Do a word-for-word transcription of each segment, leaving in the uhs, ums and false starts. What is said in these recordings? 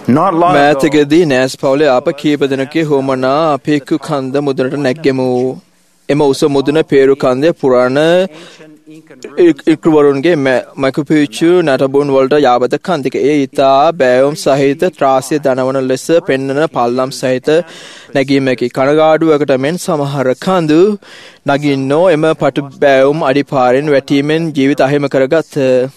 මෑතකදී නෑස් පවුලේ අප කීප දෙනෙකුගේ හොමනා අපේකු කන්ද මුදුනට නැග්ගෙමු. එම උස මුදුන පේරු කන්දේ පුරාණ ඉක්රුවරුන්ගේ මැකු පිච්චු නටබුන් වලට යාබත කන්දික. ඒ ඉතා බෑවුම් සහිත ත්‍රාස්‍ය දනවන ලෙස පෙන්වන පල්ලම් සහිත නැගීමකි. කනගාඩුවකට මෙන් සමහර කඳු නගින්නෝ එම පටු බෑවුම් අඩිපාරෙන් වැටීමෙන් ජීවිත අහිමි කරගත්.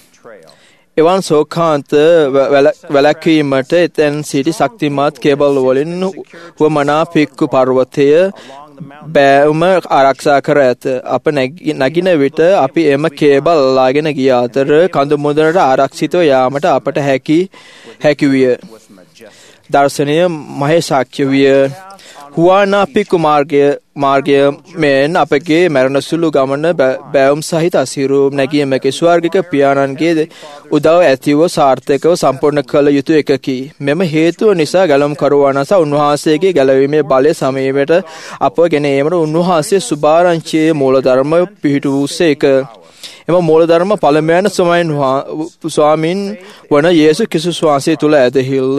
එවන් සෝකාන්ත වැළැක්වීමට එතැන් සිටි ශක්තිමත් කේබල් වලින් වමනා පික්කු පර්වතය බෑවුම ආරක්ෂා කර ඇත. අප නගින විට අපි එම කේබල් ලාගෙන ගිය අතර කඳු මුදුනට ආරක්ෂිතව යාමට අපට හැකි හැකි විය. දර්ශනය මහේශාක්‍ය විය. හුවානා පික්කු මාර්ගය මාර්ගය මෙන් අපගේ මරණ සුළු ගමන බෑවුම් සහිත අසිරු නැගීමක ස්වර්ගික පියාණන්ගේ උදව් ඇතිව සාර්ථකව සම්පූර්ණ කළ යුතු එකකි. මෙම හේතුව නිසා ගැලම් කරුවාන සහ උන්වහන්සේගේ ගැලවීමේ බලය සමීපයට අප ගෙන ඒමට උන්වහන්සේ සුභාරංචියේ මූලධර්ම පිහිටුවූසේක. එම මූලධර්ම පළමුවන ස්වාමීන් වන යේසු ක්‍රිස්තුස් වහන්සේ තුළ ඇදහිල්ල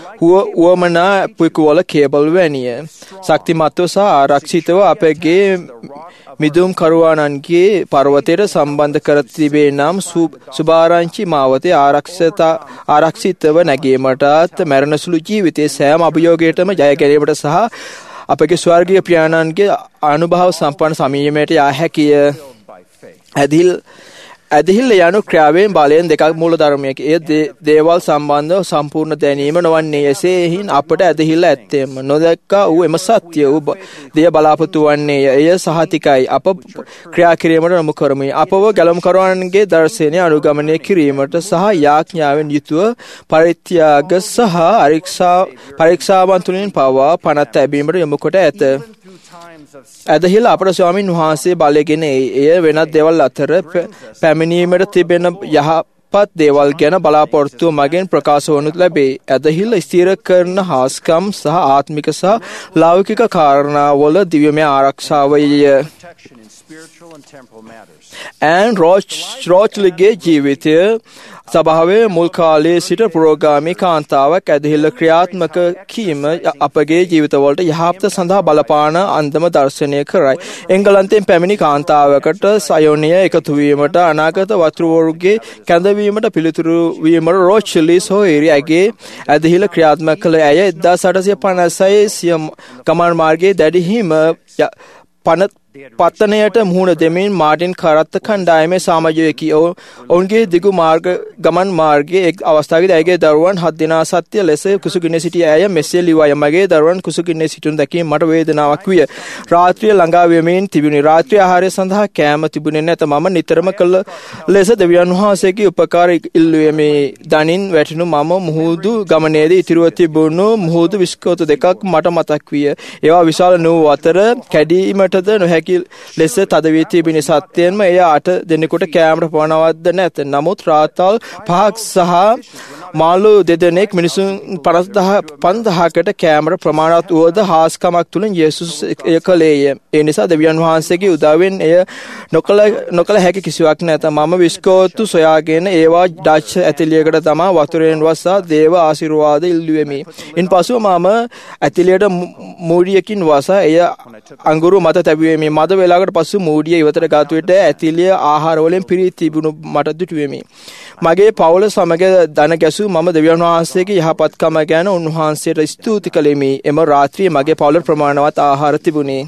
උවමනා පිකුවල කේබල් වැනිය. ශක්තිමත්ව සහ ආරක්ෂිතව අපගේ මිදුම් කරුවාණන්ගේ පර්වතයට සම්බන්ධ කර තිබේ නම් සුභාරංචි මාවතේ ආරක්ෂිතව නැගීමටත් මරණ සුළු ජීවිතයේ සෑම අභියෝගයකටම ජය ගැනීමට සහ අපගේ ස්වර්ගීය පියාණන්ගේ අනුභව සම්පන්න සමීපයට යා හැකිය. ඇදිල් ඇදහිල්ල යනු ක්‍රියාවෙන් බලයෙන් දෙකක් මූල ධර්මයකි. එය දේවල් සම්බන්ධව සම්පූර්ණ දැනීම නොවන්නේ. එසේහින් අපට ඇදහිල්ල ඇත්තේම නොදැක්කා වූ එම සත්‍ය වූ දෙය බලාපොරොත්තු වන්නේ. එය සහතිකයි. අප ක්‍රියා කිරීමට යොමු කරමු. අපව ගැලම් කරවන්නන්ගේ දර්ශනය අනුගමනය කිරීමට සහ යාඥාවෙන් යුතුව පරිත්‍යාග සහ පරීක්ෂාවන් තුළින් පවා පනත් ලැබීමට යොමු කොට ඇත. ඇදහිල්ල අපට ස්වාමීන් වහන්සේ බලගෙන එය වෙනත් දේවල් අතර පැමිණීමට තිබෙන යහපත් දේවල් ගැන බලාපොරොත්තුව මගෙන් ප්‍රකාශ වනු ලැබේ. ඇදහිල්ල ස්ථිර කරන හාස්කම් සහ ආත්මික සහ ලෞකික කාරණාවල දිව්‍යමය ආරක්ෂාවය. ඇන් රෝච්ලිගේ ජීවිතය සභාවේ මුල් කාලයේ සිට පුරෝගාමී කාන්තාවක් ඇදහිල්ල ක්‍රියාත්මක කීම අපගේ ජීවිතවලට යහපත සඳහා බලපාන අන්දම දර්ශනය කරයි. එංගලන්තයෙන් පැමිණි කාන්තාවකට සයෝනිය එකතු වීමට අනාගත වතුරුවරුගේ කැඳවීමට පිළිතුරු වීමට රෝච්ලි සොහේරි ඇගේ ඇදහිල්ල ක්‍රියාත්මක කළ ඇය එක්දාස් අටසිය පනසයි සිය ගමන් මාර්ගයේ දැඩි හිම පනත් පත්තනයට මුහුණ දෙමින් මාටින් කරත්ත කණ්ඩායමේ සමාජයකි. ඔවුන්ගේ දිගු මාර්ග ගමන් මාර්ගයේ එක් අවස්ථාවකදී ඇගේ දරුවන් හත් දෙනා සත්‍ය ලෙස කුසුගින්න සිටි ඇය මෙසේ ලිව්වා. මගේ දරුවන් කුසුගින්න සිටින දැකීම මට වේදනාවක් විය. රාත්‍රිය ළඟා වෙමින් තිබුණි. රාත්‍රී ආහාරය සඳහා කෑම තිබුණේ නැත. මම නිතරම කළ ලෙස දෙවියන් වහන්සේගේ උපකාර ඉල්ලුවේ. මේ දනින් වැටෙනු මම මුහුදු ගමනේදී ඉතිරිව තිබුණු මුහුදු විස්කෝතු දෙකක් මට මතක් විය. ඒවා විශාල නූ අතර කැඩීමටද නොහැකි ලෙස තද වී තිබෙන සත්‍යයෙන්ම එය අට දෙනෙකුට කෑමට පවනවද්ද නැත. නමුත් රාතල් පහක් සහ මාළු දෙදෙනෙක් මිනිසුන් පන්දහකට කෑමට ප්‍රමාණවත් වුවද හාස්කමක් තුළින් යේසුස් එය කළේය. ඒ නිසා දෙවියන් වහන්සේගේ උදව්වෙන් එය නොකළ නොකළ හැකි කිසිවක් නැත. මම විස්කෝතු සොයාගෙන ඒවා ඩච් ඇතිලියකට තමා වතුරෙන් වසා දේව ආශිර්වාද ඉල්ලුවෙමි. ඉන්පසුව මම ඇතිලියට මූඩියකින් වසා එය අඟුරු මත තැබුවෙමි. මද වේලාවකට පසු මූඩිය ඉවතට ගත් විට ඇතිලිය ආහාර වලින් පිරී තිබුණු මට දුටුවෙමි. මගේ පවුල සමග දන ගැසූ මම දෙවියන් වහන්සේගේ යහපත්කම ගැන උන්වහන්සේට ස්තුති කළෙමි. එම රාත්‍රියේ මගේ පවුලට ප්‍රමාණවත් ආහාර තිබුණේ.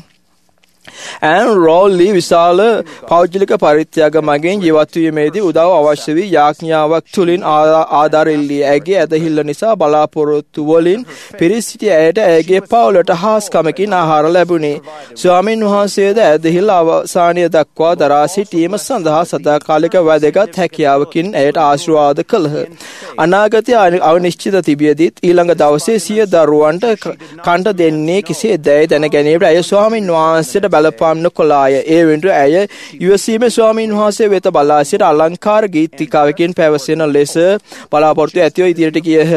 ඇන් රෝල්ලි විශාල පෞද්ගලික පරිත්‍යාග මගින් ජීවත් වීමේදී උදව් අවශ්‍ය වී යාඥාවක් තුළින් ආධාර ඉල්ලී. ඇගේ ඇදහිල්ල නිසා බලාපොරොත්තු වලින් පිරී සිටි ඇයට ඇගේ පවුලට හාස්කමකින් ආහාර ලැබුණේ. ස්වාමීන් වහන්සේද ඇදහිල්ල අවසානය දක්වා දරා සිටීම සඳහා සදාකාලික වැදගත් හැකියාවකින් ඇයට ආශිර්වාද කළහ. අනාගතය අනිශ්චිත තිබියදීත් ඊළඟ දවසේ සිය දරුවන්ට කන්ට දෙන්නේ කෙසේදැයි දැන ගැනීමට ඇය ස්වාමීන් වහන්සේට බලපාම් නොකළාය. ඒ වෙනුවට ඇය යුවසීමේ ස්වාමීන් වහන්සේ වෙත බලා සිට අලංකාර ගීතිකාවකින් පැවසෙන ලෙස බලාපොරොත්තු ඇතිව ඉදිරියට ගියහ.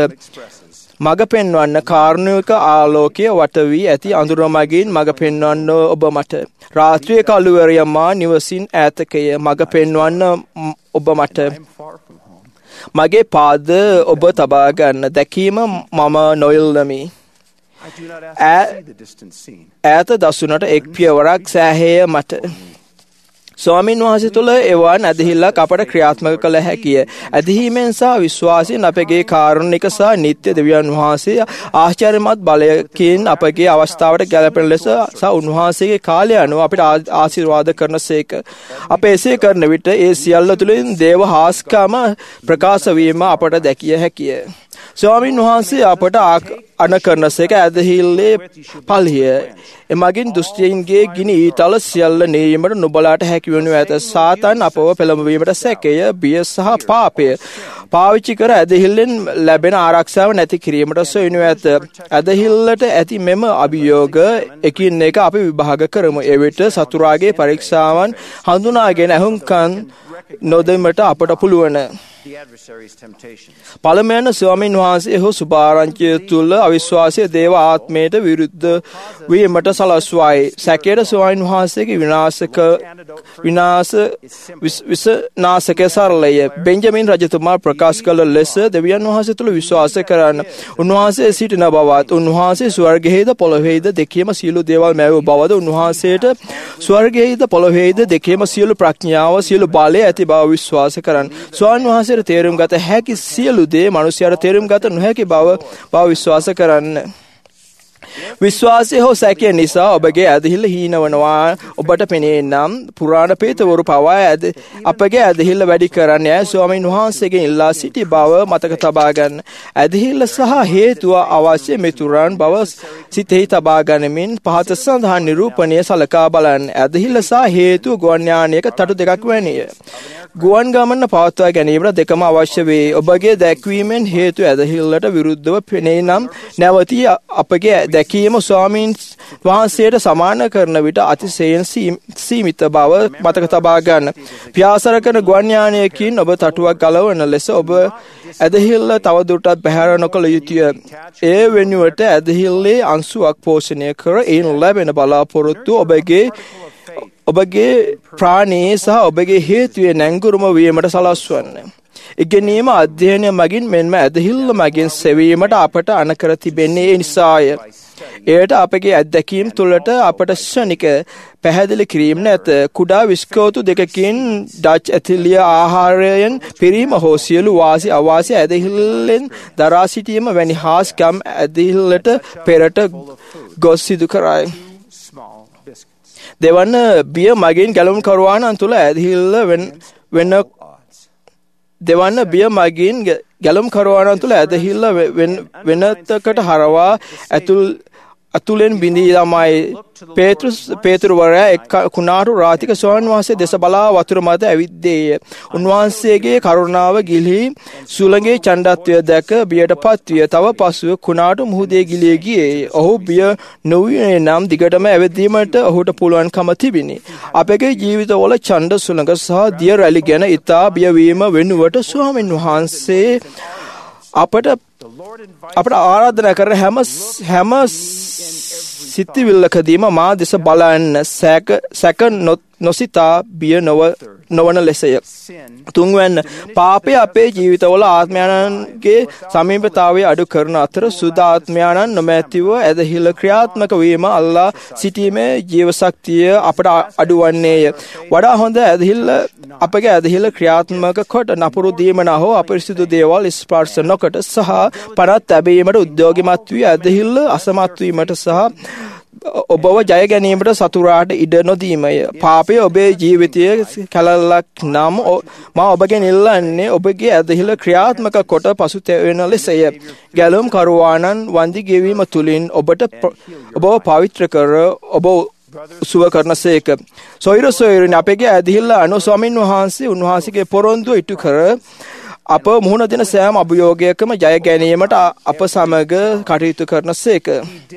මග පෙන්වන්න කාරුණික ආලෝකය වට වී ඇති අඳුර මගින් මග පෙන්වන්න ඔබ මට. රාත්‍රියේ කළුවරය මා නිවසින් ඈතකය. මග පෙන්වන්න ඔබ මට. මගේ පාද ඔබ තබා ගන්න දැකීම මම නොඉල්ලමි. ඈත දසුනට එක් පියවරක් සෑහේය මට. ස්වාමින් වහන්සේ තුළ එවන් ඇදහිල්ලක් අපට ක්‍රියාත්මක කළ හැකිය. ඇදහිීමෙන් සහ විශ්වාසයෙන් අපගේ කාරුණික සහ නිත්‍ය දෙවියන් වහන්සේ ආශ්චර්යමත් බලයකින් අපගේ අවස්ථාවට ගැලපෙන ලෙස සහ උන්වහන්සේගේ කාලය අනුව අපිට ආශිර්වාද කරන සේක. අප එසේ කරන විට ඒ සියල්ල තුළින් දේව හාස්කම ප්‍රකාශ වීම අපට දැකිය හැකිය. ස්වාමින් වහන්සේ අපට අන කරන සේක ඇදහිල්ලේ පල්හිය. එමගින් දුෂ්ටයින්ගේ ගිනි ඊතල සියල්ල නීීමට නුබලාට හැකිවනු ඇත. සාතන් අපව පෙළඹවීමට සැකය, බිය සහ පාපය පාවිච්චි කර ඇදහිල්ලෙන් ලැබෙන ආරක්ෂාව නැති කිරීමට සොයනු ඇත. ඇදහිල්ලට ඇති මෙම අභියෝග එකින් එක අපි විභාග කරමු. එවිට සතුරාගේ පරීක්ෂාවන් හඳුනාගෙන ඇහුම්කන් නොදෙමට අපට පුළුවන. පළමුවන ස්වාමීන් වහන්සේ හෝ සුභාරංචිය තුළ අවිශ්වාසය දේව ආත්මයට විරුද්ධ වීමට සලස්වයි. සැකයට ස්වාමීන් වහන්සේගේ විනාශක විනාශ විනාශක සරලය. බෙන්ජමින් රජතුමා ප්‍රකාශ කළ ලෙස දෙවියන් වහන්සේ තුළ විශ්වාස කරන්න. උන්වහන්සේ සිටින බවත්, උන්වහන්සේ ස්වර්ගයේද පොළොවේද දෙකේම සියලු දේවල් මැවූ බවද, උන්වහන්සේට ස්වර්ගයේද පොළොවේද දෙකේම සියලු ප්‍රඥාව, සියලු බලය ඇති බව විශ්වාස කරන්න. ස්වාමීන් වහන්සේ තේරුම් ගත හැකි සියලු දේ මනුෂ්‍යයාට තේරුම් ගත නොහැකි බව බව විශ්වාස කරන්න. විශ්වාසය හෝ සැකය නිසා ඔබගේ ඇදහිල්ල හීනවනවා ඔබට පෙනේ නම් පුරාණ පේතවරු පවා ඇද අපගේ ඇදහිල්ල වැඩි කරන්න යයි ස්වාමීන් වහන්සේගෙන් ඉල්ලා සිටි බව මතක තබා ගන්න. ඇදහිල්ල සහ හේතුව අවශ්‍ය මිතුරන් බව සිතෙහි තබා ගනිමින් පහත සඳහන් නිරූපණය සලකා බලන්න. ඇදහිල්ල සහ හේතුව ගුවන් යානයක තටු දෙකක් වැනිය. ගුවන් ගමන පවත්වා ගැනීමට දෙකම අවශ්‍ය වේ. ඔබගේ දැක්වීමෙන් හේතු ඇදහිල්ලට විරුද්ධව පෙනේ නම් නැවතී අපගේ දැකීම ස්වාමීන් වහන්සේට සමාන කරන විට අතිශයින් සීමිත බව මතක තබා ගන්න. ව්‍යාසර කරන ගුවන් යානයකින් ඔබ තටුවක් ගලවන ලෙස ඔබ ඇදහිල්ල තවදුරටත් බැහැර නොකළ යුතුය. ඒ වෙනුවට ඇදහිල්ලේ අංශුවක් පෝෂණය කර එයින් ලැබෙන බලාපොරොත්තු ඔබගේ ඔබගේ ප්‍රාණයේ සහ ඔබගේ හේතුවේ නැංගුරුම වීමට සලස්වන්න. ඉගෙනීම අධ්‍යයනය මගින් මෙන්ම ඇදහිල්ල මගින් සෙවීමට අපට අනකර තිබෙන්නේ ඒ නිසාය. එයට අපගේ අත්දැකීම් තුළට අපට ක්ෂණික පැහැදිලි කිරීම නැත. කුඩා විස්කෝතු දෙකකින් ඩච් ඇතිලිය ආහාරයෙන් පිරීම හෝ සියලු වාසි අවාසි ඇදහිල්ලෙන් දරා සිටීම වැනි හාස්කම් ඇදහිල්ලට පෙරට ගොස් සිදු කරයි. දෙවන බිය මගින් ගැලුම් කරවානන් තුළ ඇදහිල්ල වෙන දෙවන්න බිය මගින් ගැලුම් කරවානන් තුළ ඇදහිල්ල වෙනතකට හරවා ඇතුල් අතුලෙන් බිඳී ළමයි. පේතෘස් පේතෘවරයා එක් කුණාටු රාතික ස්වාමීන් වහන්සේ දෙස බලා වතුර මත ඇවිද්දේය. උන්වහන්සේගේ කරුණාව ගිලී සුළඟේ ඡණ්ඩත්වය දැක බියටපත් විය. තව පසුව කුණාටු මුහුදේ ගිලී ගියේ. ඔහු බිය නොවුනේ නම් දිගටම ඇවිදීමට ඔහුට පුළුවන්කම තිබිනි. අපගේ ජීවිතවල ඡණ්ඩ සුළඟ සහ දිය රැලි ගැන ඉතා බියවීම වෙනුවට ස්වාමීන් වහන්සේ අපට අපට ආරාධනා කරන හැම හැම සිතිවිල්ලකදීම මා දෙස බලන්න සැක සැක නොසිතා බිය නොව නොවන ලෙසය. තුන්වැන්න පාපය අපේ ජීවිතවල ආත්මයන්ගේ සමීපතාවය අඩු කරන අතර සුද්ධ ආත්මයන් නොමැතිව ඇදහිල්ල ක්‍රියාත්මක වීම අල්ලා සිටීමේ ජීව ශක්තිය අපට අඩුවන්නේය. වඩා හොඳ ඇදහිල්ල අපගේ ඇදහිල්ල ක්‍රියාත්මක කොට නපුරු දීමන හෝ අපරිසිදු දේවල් ස්පර්ශ නොකොට සහ පනත් තැබීමට උද්‍යෝගිමත් වී ඇදහිල්ල අසමත් වීමට සහ ඔබව ජය ගැනීමට සතුරාට ඉඩ නොදීමය. පාපය ඔබේ ජීවිතය කැලලක් නම් මා ඔබගෙන් ඉල්ලන්නේ ඔබගේ ඇදහිල්ල ක්‍රියාත්මක කොට පසුතැවෙන ලෙසය. ගැලුම් කරුවානන් වන්දි ගෙවීම තුළින් ඔබට ඔබව පවිත්‍ර කර ඔබ සුව කරන සේක. සොයිර සොයිරන අපගේ ඇදහිල්ල අනු ස්වාමීන් වහන්සේ උන්වහන්සේගේ පොරොන්දුව ඉටු කර අප මුහුණ දෙන සෑම අභියෝගයකම ජය ගැනීමට අප සමග කටයුතු කරන සේක.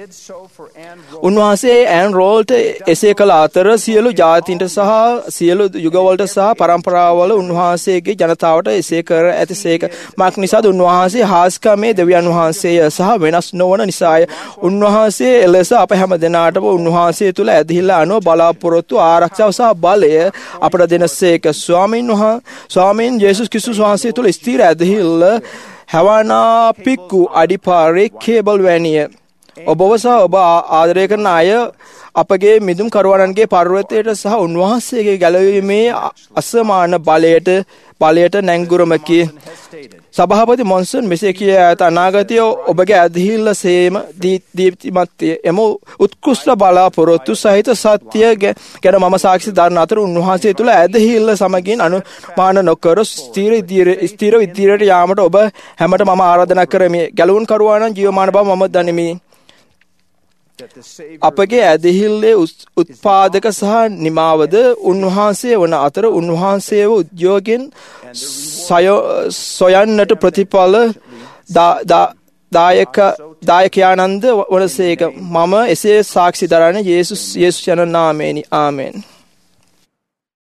උන්වහන්සේ ඇන් රෝල්ට එසේ කළ අතර සියලු ජාතීන්ට සහ සියලු යුගවලට සහ පරම්පරාවල උන්වහන්සේගේ ජනතාවට එසේ කර ඇති සේක. මක් නිසාද උන්වහන්සේ හාස්කමේ දෙවියන් වහන්සේය සහ වෙනස් නොවන නිසාය. උන්වහන්සේ එලෙස අප හැම දෙනාටම උන්වහන්සේ තුළ ඇදහිල්ල අනුව බලාපොරොත්තු ආරක්ෂාව සහ බලය අපට දෙන සේක. ස්වාමීන් වහන්සේ ස්වාමීන් යේසුස් ක්‍රිස්තුස් වහන්සේ තුළ ස්ථිර ඇදහිල්ල හැවනා පික්කු අඩිපාරේ කේබල් වැනිය. ඔබව සහ ඔබ ආදරය කරන අය අපගේ මිදුම් කරුවන්ගේ පර්වතයට සහ උන්වහන්සේගේ ගැලවීමේ අසමාන බලයට බලයට නැංගුරමකි. සභාපති මොන්සන් මෙසේ කිය ඇත අනාගතය ඔබගේ ඇදහිල්ල සේම දීප්තිමත්ය. එම උත්කෘෂ්ඨ බලාපොරොත්තු සහිත සත්‍ය ගැන මම සාක්ෂි දරන අතර උන්වහන්සේ තුළ ඇදහිල්ල සමගින් අනුමාන නොකර ස්ථීර ස්ථීර ඉදිරියට යාමට ඔබ හැමට මම ආරාධනා කරමි. ගැලවුම් කරුවානම් ජීවමාන බව මම දනිමි. අපගේ ඇදහිල්ලේ උත්පාදක සහ නිමාවද උන්වහන්සේ වන අතර උන්වහන්සේව උද්‍යෝගෙන් සොයන්නට ප්‍රතිඵල දායක දායකයානන්ද වනසේක. මම එසේ සාක්ෂි දරන්නේ යේසුස් යේසුස් යන නාමයෙනි. ආමෙන්.